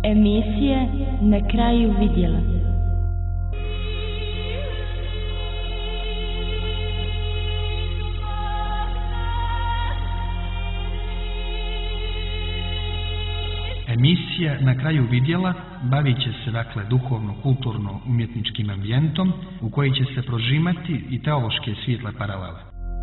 Emisije na kraju vidjela. Emisija na kraju vidjela bavit će se duhovno-kulturno-umjetničkim ambijentom u koji će se prožimati i teološke svijetle paralele.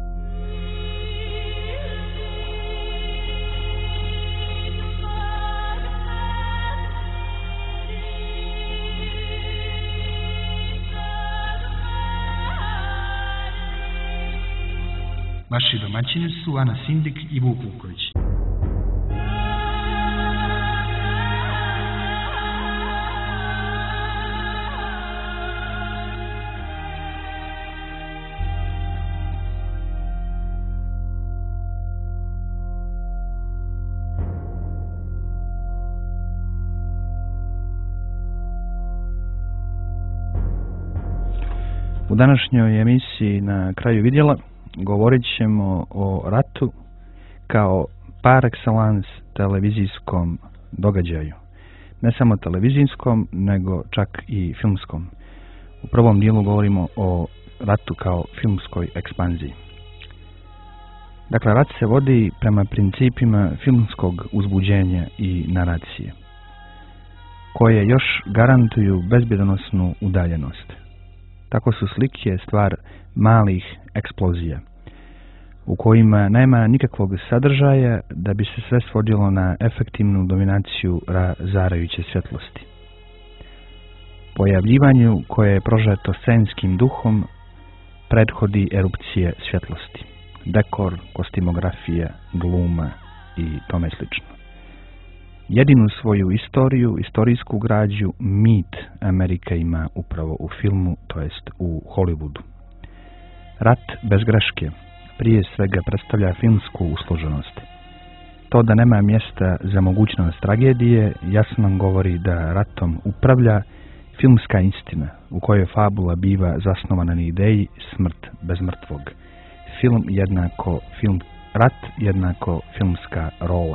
Vaši domaćini su Ana Sindik i Vuk Vuković. U današnjoj emisiji na kraju vidjela govorit ćemo o ratu kao par excellence televizijskom događaju. Ne samo televizijskom, nego čak i filmskom. U prvom dijelu govorimo o ratu kao filmskoj ekspanziji. Dakle, rat se vodi prema principima filmskog uzbuđenja i naracije, koje još garantuju bezbjedonosnu udaljenost. Tako su slike stvar malih eksplozija, u kojima nema nikakvog sadržaja da bi se sve svodilo na efektivnu dominaciju razarajuće svjetlosti. Pojavljivanju koje je prožeto scenskim duhom prethodi erupcije svjetlosti, dekor, kostimografija, gluma i tome slično. Jedinu svoju istoriju, istorijsku građu, mit Amerika ima upravo u filmu, to jest u Hollywoodu. Rat bez greške prije svega predstavlja filmsku usloženost. To da nema mjesta za mogućnost tragedije jasno nam govori da ratom upravlja filmska istina u kojoj fabula biva zasnovana na ideji smrt bez mrtvog. Film jednako film, rat jednako filmska rola.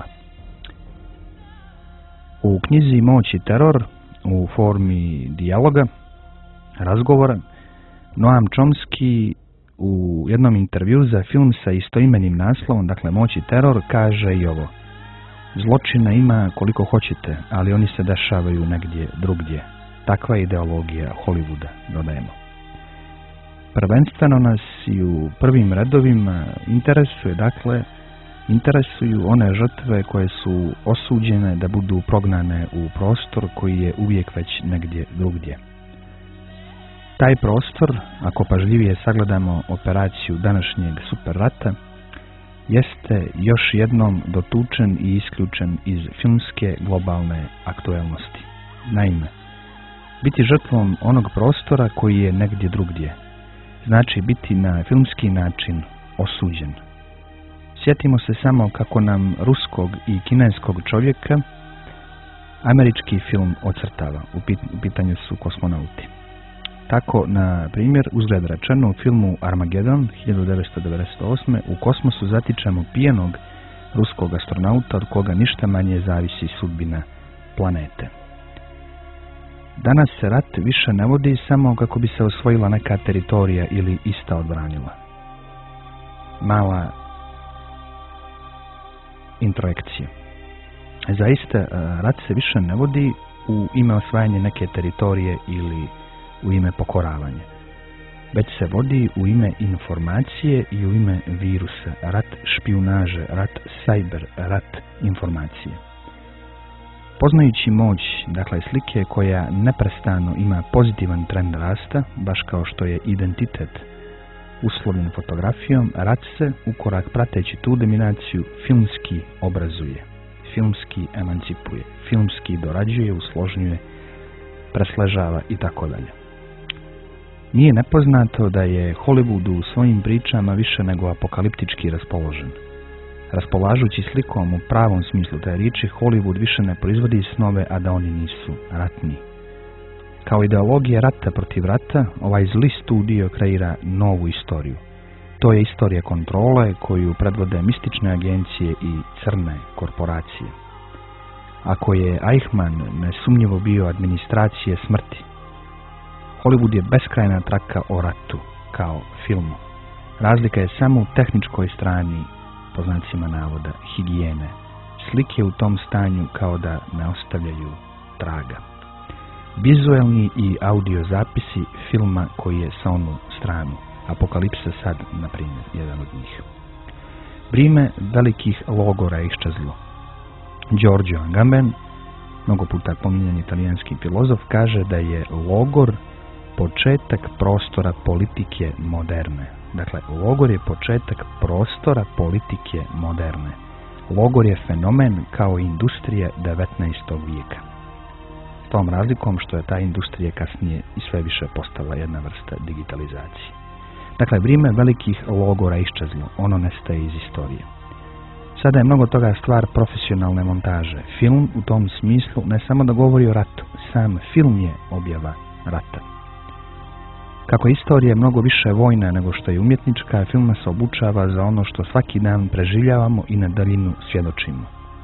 U knjizi Moć i teror, u formi dijaloga, razgovora, Noam Chomsky u jednom intervju za film sa istoimenim naslovom, dakle Moć i teror, kaže i ovo: zločina ima koliko hoćete, ali oni se dešavaju negdje drugdje. Takva je ideologija Hollywooda, dodajemo. Prvenstveno nas i u prvim redovima interesuju one žrtve koje su osuđene da budu prognane u prostor koji je uvijek već negdje drugdje. Taj prostor, ako pažljivije sagledamo operaciju današnjeg super rata, jeste još jednom dotučen i isključen iz filmske globalne aktuelnosti. Naime, biti žrtvom onog prostora koji je negdje drugdje znači biti na filmski način osuđen. Sjetimo se samo kako nam ruskog i kineskog čovjeka američki film ocrtava. U pitanju su kosmonauti. Tako, na primjer, uzgled rečeno u filmu Armageddon 1998. u kosmosu zatičemo pijenog ruskog astronauta od koga ništa manje zavisi sudbina planete. Danas se rat više ne vodi samo kako bi se osvojila neka teritorija ili ista odbranila. Mala introjekcija. Zaista, rat se više ne vodi u ime osvajanja neke teritorije ili u ime pokoravanja, već se vodi u ime informacije i u ime virusa, rat špijunaže, rat cyber, rat informacije. Poznajući moć, dakle slike koja neprestano ima pozitivan trend rasta, baš kao što je identitet uslovljen fotografijom, rat se, ukorak prateći tu dominaciju, filmski obrazuje, filmski emancipuje, filmski dorađuje, usložnjuje, presležava i tako dalje. Nije nepoznato da je Hollywood u svojim pričama više nego apokaliptički raspoložen. Raspolažući slikom u pravom smislu te riječi, Hollywood više ne proizvodi snove, a da oni nisu ratni. Kao ideologija rata protiv rata, ovaj zli studio kreira novu istoriju. To je istorija kontrole koju predvode mistične agencije i crne korporacije. Ako je Eichmann nesumnjivo bio administracije smrti, Hollywood je beskrajna traka o ratu kao filmu. Razlika je samo u tehničkoj strani, po znacima navoda, higijene. Slike u tom stanju kao da ne ostavljaju traga. Vizuelni i audio zapisi filma koji je sa onu stranu. Apokalipsa sad, na primjer, jedan od njih. Vrijeme velikih logora je iščezlo. Giorgio Agamben, mnogo puta pominjan italijanski filozof, kaže da je logor početak prostora politike moderne. Dakle, logor je početak prostora politike moderne. Logor je fenomen kao industrija 19. vijeka. S tom razlikom što je ta industrija kasnije i sve više postala jedna vrsta digitalizacije. Dakle, vrijeme velikih logora iščezlo, ono nestaje iz istorije. Sada je mnogo toga stvar profesionalne montaže. Film u tom smislu ne samo da govori o ratu, sam film je objava rata. Kako istorija je mnogo više vojna nego što je umjetnička, film nas obučava za ono što svaki dan preživljavamo i na daljinu svjedočimo.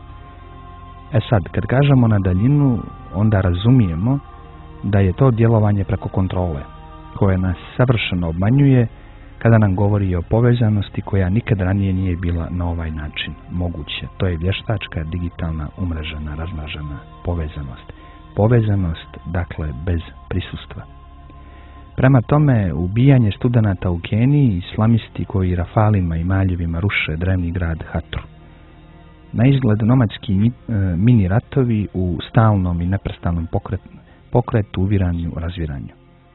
Sad, kad kažemo na daljinu, onda razumijemo da je to djelovanje preko kontrole, koje nas savršeno obmanjuje kada nam govori o povezanosti koja nikad ranije nije bila na ovaj način moguće. To je vještačka, digitalna, umrežena, razmražena povezanost. Povezanost, dakle, bez prisustva. Prema tome, ubijanje studenata u Keniji, islamisti koji rafalima i maljevima ruše drevni grad Hatru. Na izgled nomadski mini ratovi u stalnom i neprestanom pokretu, uviranju, razviranju,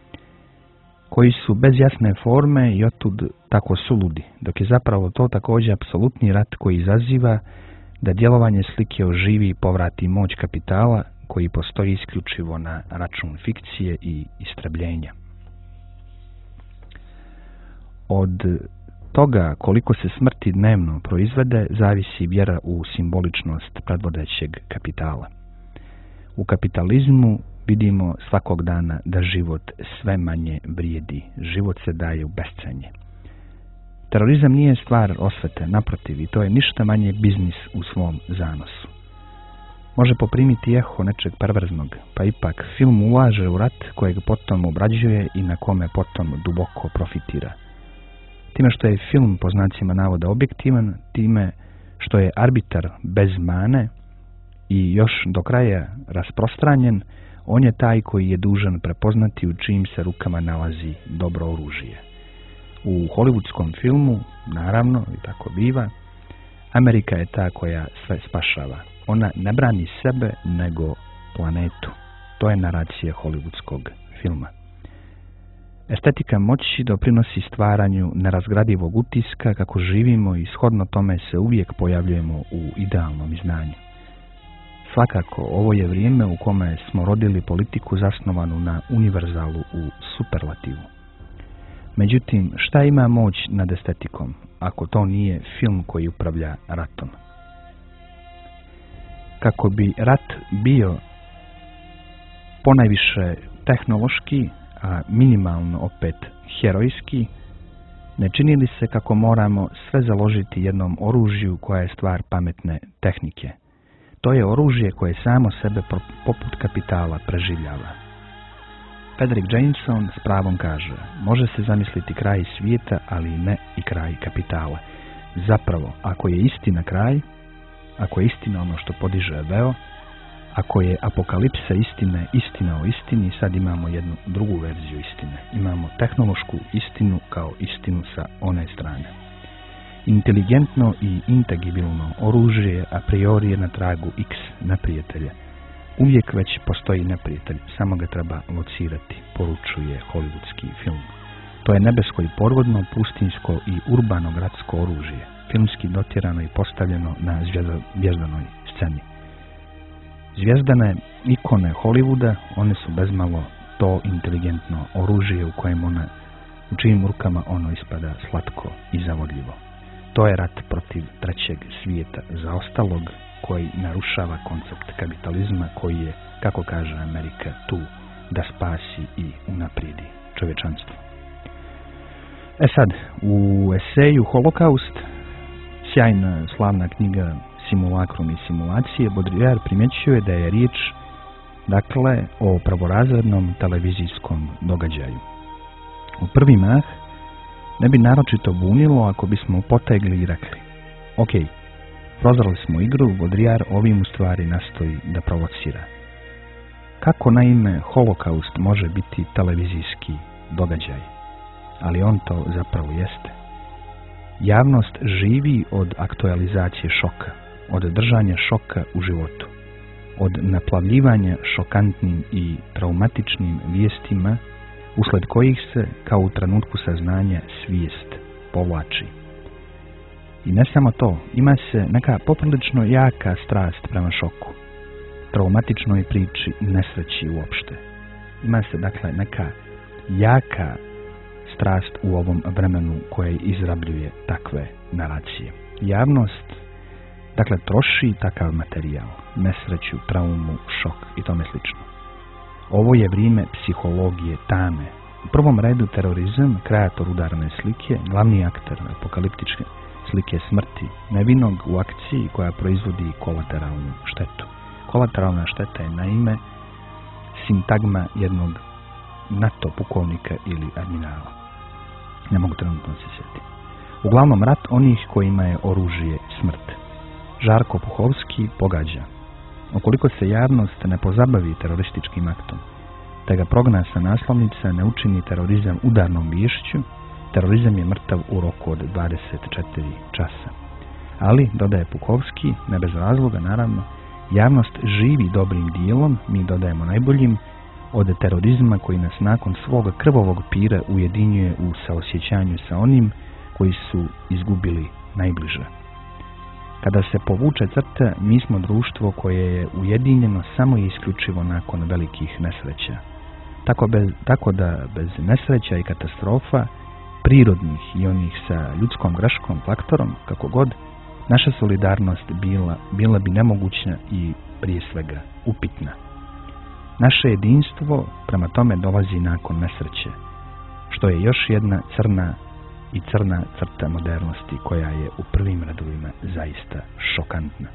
koji su bez jasne forme i otud tako suludi, dok je zapravo to također apsolutni rat koji izaziva da djelovanje slike oživi i povrati moć kapitala koji postoji isključivo na račun fikcije i istrebljenja. Od toga koliko se smrti dnevno proizvede zavisi vjera u simboličnost predvodećeg kapitala. U kapitalizmu vidimo svakog dana da život sve manje vrijedi, život se daje u bescenje. Terorizam nije stvar osvete, naprotiv, i to je ništa manje biznis u svom zanosu. Može poprimiti eho nečeg perverznog, pa ipak film ulaže u rat kojeg potom obrađuje i na kome potom duboko profitira. Time što je film po znacima navoda objektivan, time što je arbitar bez mane i još do kraja rasprostranjen, on je taj koji je dužan prepoznati u čijim se rukama nalazi dobro oružje. U hollywoodskom filmu, naravno, i tako biva, Amerika je ta koja sve spašava. Ona ne brani sebe, nego planetu. To je naracija hollywoodskog filma. Estetika moći doprinosi stvaranju nerazgradivog utiska kako živimo i shodno tome se uvijek pojavljujemo u idealnom izdanju. Svakako, ovo je vrijeme u kome smo rodili politiku zasnovanu na univerzalu u superlativu. Međutim, šta ima moć nad estetikom, ako to nije film koji upravlja ratom? Kako bi rat bio ponajviše tehnološki, a minimalno opet herojski, ne čini li se kako moramo sve založiti jednom oružju koja je stvar pametne tehnike? To je oružje koje samo sebe poput kapitala preživljava. Frederick Jameson s pravom kaže, može se zamisliti kraj svijeta, ali ne i kraj kapitala. Zapravo, ako je istina kraj, ako je istina ono što podiže veo, ako je apokalipsa istine, istina o istini, sad imamo jednu drugu verziju istine. Imamo tehnološku istinu kao istinu sa one strane. Inteligentno i integibilno oružje a priori je na tragu X neprijatelja. Uvijek već postoji neprijatelj, samo ga treba locirati, poručuje hollywoodski film. To je nebesko i podvodno, pustinsko i urbano gradsko oružje, filmski dotjerano i postavljeno na zvjezdanoj sceni. Zvijezdane ikone Hollywooda, one su bezmalo to inteligentno oružje u čijim rukama ono ispada slatko i zavodljivo. To je rat protiv trećeg svijeta zaostalog koji narušava koncept kapitalizma koji je, kako kaže Amerika, tu da spasi i unaprijedi čovječanstvo. Sad, u eseju Holokaust, sjajna slavna knjiga simulakrum i simulacije, Baudrillard primjećuje da je riječ dakle o prvorazrednom televizijskom događaju. U prvi mah ne bi naročito bunilo ako bismo potegli i rekli: ok, prozrali smo igru, Baudrillard ovim u stvari nastoji da provocira. Kako naime holokaust može biti televizijski događaj? Ali on to zapravo jeste. Javnost živi od aktualizacije šoka, od držanja šoka u životu, od naplavljivanja šokantnim i traumatičnim vijestima, usled kojih se, kao u trenutku saznanja, svijest povlači. I ne samo to, ima se neka poprilično jaka strast prema šoku, traumatičnoj priči, nesreći uopšte. Ima se dakle neka jaka strast u ovom vremenu koje izrabljuje takve naracije. Javnost dakle troši takav materijal, nesreću, traumu, šok i tome slično. Ovo je vrijeme psihologije tame. U prvom redu terorizam, kreator udarne slike, glavni akter apokaliptičke slike smrti nevinog u akciji koja proizvodi kolateralnu štetu. Kolateralna šteta je naime sintagma jednog NATO pukovnika ili admirala. Ne mogu trenutno se sjetiti. Uglavnom rat onih kojima je oružje smrt. Žarko Puhovski pogađa. Ukoliko se javnost ne pozabavi terorističkim aktom, te ga progna sa naslovnica, ne učini terorizam udarnom vješću, terorizam je mrtav u roku od 24 časa. Ali, dodaje Puhovski, ne bez razloga naravno, javnost živi dobrim dijelom, mi dodajemo najboljim, od terorizma koji nas nakon svog krvavog pira ujedinjuje u saosjećanju sa onim koji su izgubili najbliže. Kada se povuče crta, mi smo društvo koje je ujedinjeno samo i isključivo nakon velikih nesreća. Tako da bez nesreća i katastrofa, prirodnih i onih sa ljudskom greškom, faktorom, kako god, naša solidarnost bila bi nemoguća i prije svega upitna. Naše jedinstvo prema tome dolazi nakon nesreće, što je još jedna crna crta modernosti koja je u prvim redovima zaista šokantna.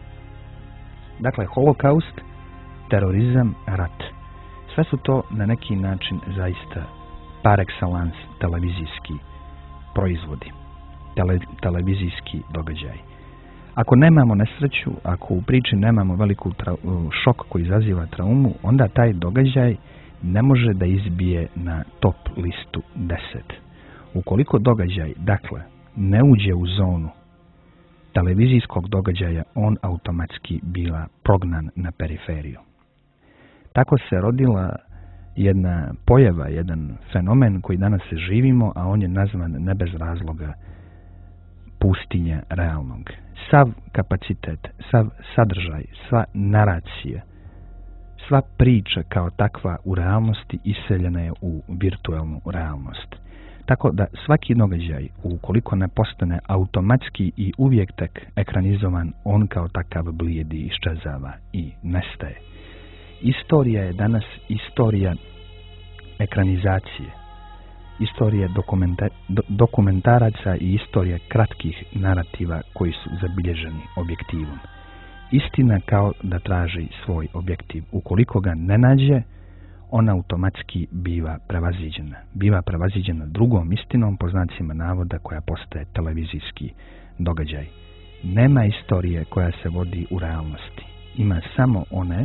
Dakle, holokaust, terorizam, rat. Sve su to na neki način zaista par excellence televizijski proizvodi, televizijski događaj. Ako nemamo nesreću, ako u priči nemamo veliku šok koji izaziva traumu, onda taj događaj ne može da izbije na top listu 10. Ukoliko događaj, dakle, ne uđe u zonu televizijskog događaja, on automatski biva prognan na periferiju. Tako se rodila jedna pojava, jedan fenomen koji danas se živimo, a on je nazvan ne bez razloga pustinja realnog. Sav kapacitet, sav sadržaj, sva naracija, sva priča kao takva u realnosti iseljena je u virtualnu realnost. Tako da svaki događaj, ukoliko ne postane automatski i uvijek tek ekranizovan, on kao takav blijedi, iščezava i nestaje. Istorija je danas istorija ekranizacije, istorija dokumentaraca i istorija kratkih narativa koji su zabilježeni objektivom. Istina kao da traži svoj objektiv. Ukoliko ga ne nađe, ona automatski biva prevaziđena. Biva prevaziđena drugom istinom, po znacima navoda, koja postaje televizijski događaj. Nema istorije koja se vodi u realnosti. Ima samo one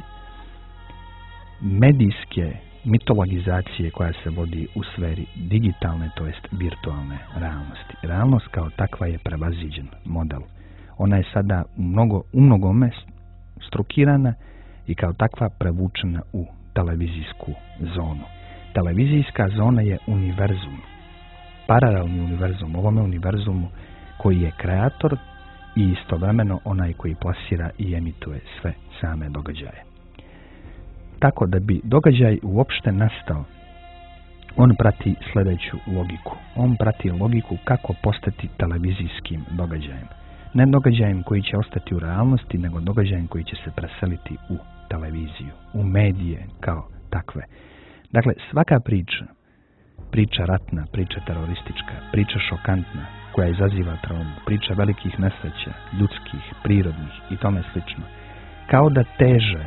medijske mitologizacije koja se vodi u sferi digitalne, to jest virtualne realnosti. Realnost kao takva je prevaziđen model. Ona je sada u mnogome strukirana i kao takva prevučena u televizijsku zonu. Televizijska zona je univerzum, paralelni univerzum, ovome univerzumu koji je kreator i istovremeno onaj koji plasira i emituje sve same događaje. Tako da bi događaj uopšte nastao, on prati sljedeću logiku. On prati logiku kako postati televizijskim događajem. Ne događajem koji će ostati u realnosti, nego događajem koji će se preseliti u televiziju, u medije kao takve. Dakle, svaka priča ratna, priča teroristička, priča šokantna, koja izaziva traumu, priča velikih nesreća, ljudskih, prirodnih i tome slično, kao da teže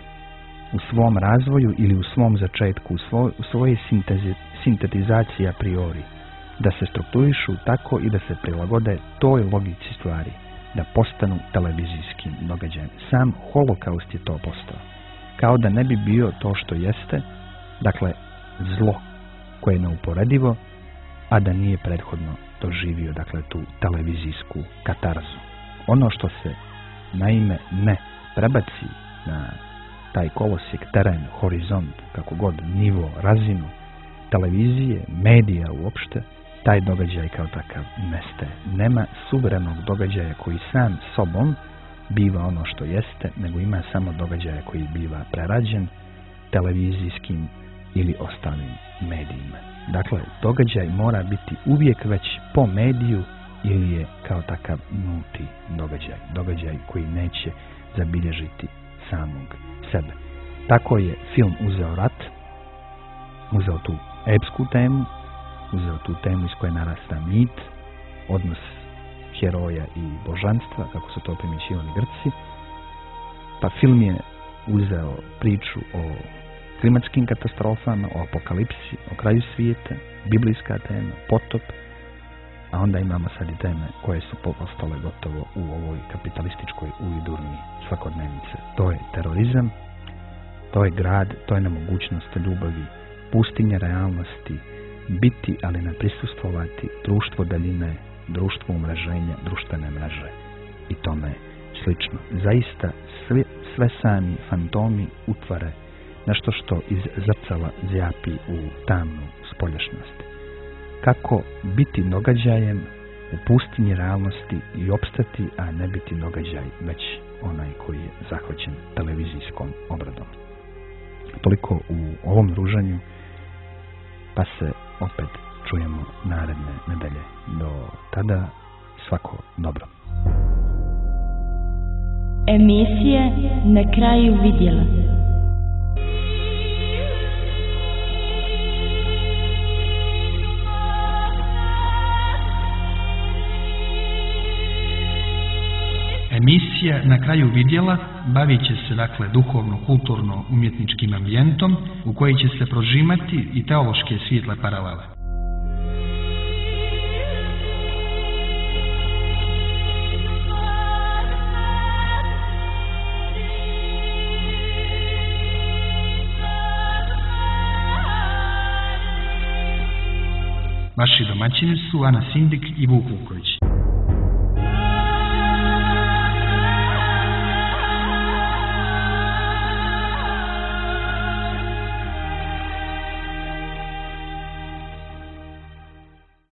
u svom razvoju ili u svom začetku, u svojoj sintetizaciji a priori, da se strukturišu tako i da se prilagode toj logici stvari, da postanu televizijskim događajem. Sam holokaust je to postao. Kao da ne bi bio to što jeste, dakle zlo koje je neuporedivo, a da nije prethodno doživio, dakle, tu televizijsku katarzu. Ono što se naime ne prebaci na taj kolosijek, teren, horizont, kako god, nivo, razinu televizije, medija uopšte, taj događaj kao takav nestaje. Nema suverenog događaja koji sam sobom biva ono što jeste, nego ima samo događaja koji biva prerađen televizijskim ili ostalim medijima. Dakle, događaj mora biti uvijek već po mediju ili je kao takav nulti događaj. Događaj koji neće zabilježiti samog sebe. Tako je film uzeo rat, uzeo tu epsku temu, uzeo tu temu iz koje narasta mit, odnos heroja i božanstva, kako su to primjećivali Grci, pa film je uzeo priču o klimatskim katastrofama, o apokalipsi, o kraju svijeta, biblijska tema, potop, a onda imamo sad i teme koje su postale gotovo u ovoj kapitalističkoj uvidurni svakodnevnice. To je terorizam, to je grad, to je nemogućnost ljubavi, pustinja realnosti, biti, ali ne prisustvovati, društvo daljine, društvo umreženja, društvene mreže i tome slično. Zaista sve sami fantomi utvare nešto što iz zrcala zjapi u tamnu spoljašnjost. Kako biti događajem u pustinji realnosti i opstati, a ne biti događaj, već onaj koji je zahvaćen televizijskom obradom. Toliko u ovom druženju, pa se opet čujemo naredne nedelje. Do tada svako dobro. Emisije Na kraju vidjela. Emisija Na kraju vidjela bavit će se, dakle, duhovno-kulturno-umjetničkim ambijentom u koji će se prožimati i teološke svijetle paralele. Vaši domaćini su Ana Sindik i Vuk Vuković.